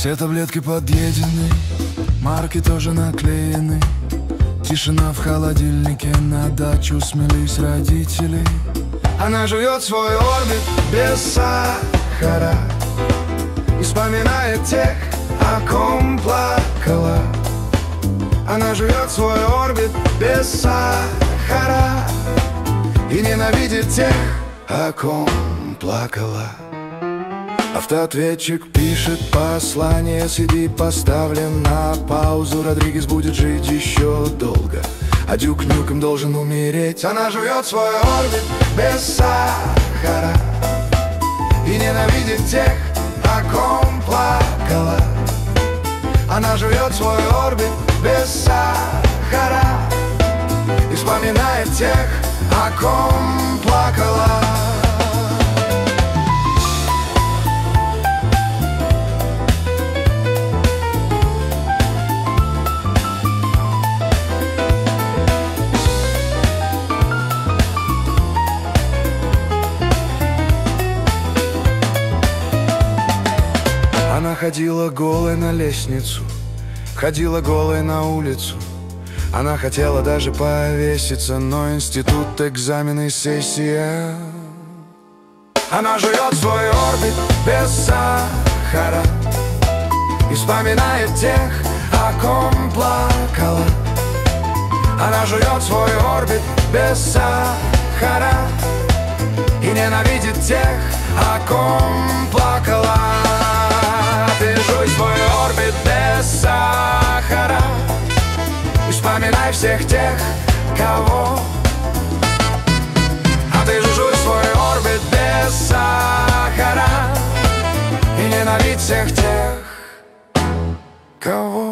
Все таблетки подъедены, марки тоже наклеены. Тишина в холодильнике, на дачу смелись родители. Она жует свой орбит без сахара и вспоминает тех, о ком плакала. Она жует свой орбит без сахара и ненавидит тех, о ком плакала. Автоответчик пишет послание, CD поставлен на паузу. Родригес будет жить еще долго, а Дюк Нюкем должен умереть. Она жует свой орбит без сахара и ненавидит тех, о ком плакала. Она жует свой орбит без сахара и вспоминает тех, о ком плакала. Она ходила голой на лестницу, ходила голой на улицу. Она хотела даже повеситься, но институт, экзамены, сессия. Она жует свой орбит без сахара и вспоминает тех, о ком плакала. Она жует свой орбит без сахара и ненавидит тех, о ком плакала. Ты жуй свой орбит без сахара и вспоминай всех тех, кого. А ты жуй свой орбит без сахара и ненавидь всех тех, кого.